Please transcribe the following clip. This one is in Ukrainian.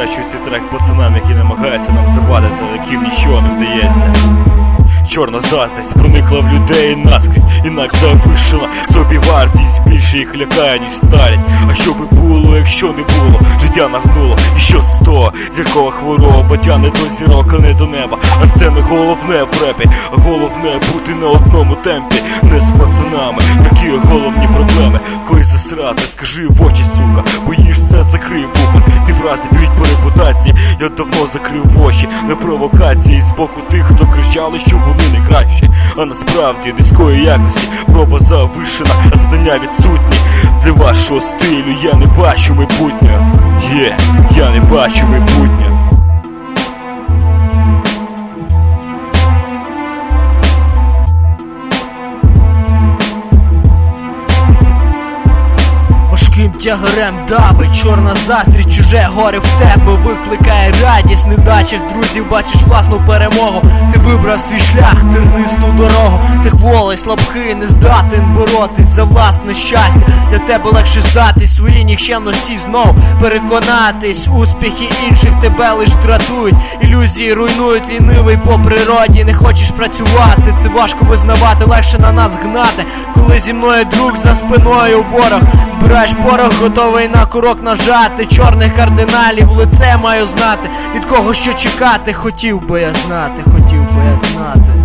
присвячую цей трек пацанам, які намагаються нам завадити, але яким нічого не вдається. Чорна заздрість проникла в людей наскрізь, інак завишена собівартість, більше їх лякає, ніж старість. А що би було, якщо не було? Життя нагнуло, і що з того? Зіркова хвороба тяне до зірок, а не до неба. А це не головне в репі, а головне бути на одному темпі. Не з пацанами, такі головні проблеми. Коли засрати, скажи в очі, сука, боїшся, закрий вуха. Ці фрази б'ють по репутації, я давно закрив очі на провокації з боку тих, хто кричали, що вони не кращі, а насправді низької якості. Проба завишена, а знання відсутні. Для вашого стилю я не бачу майбутнього. Я не бачу майбутнього. Важким тягарем дави, чорна заздрість, чуже горе в тебе викликає радість. В невдачах друзів бачиш власну перемогу. Ти вибрав свій шлях, тернисту дорогу. Ти кволий, слабкий, не здатен боротись за власне щастя. Для тебе легше здатись свої нікчемності знов переконатись. Успіхи інших тебе лиш дратують, ілюзії руйнують, лінивий по природі. Не хочеш працювати, це важко визнавати, легше на нас гнати. Коли зі мною друг, за спиною ворог. Збираєш порох, готовий на курок нажати. Чорних кардиналів в лице маю знати. Від кого що чекати, хотів би я знати, хотів би я знати.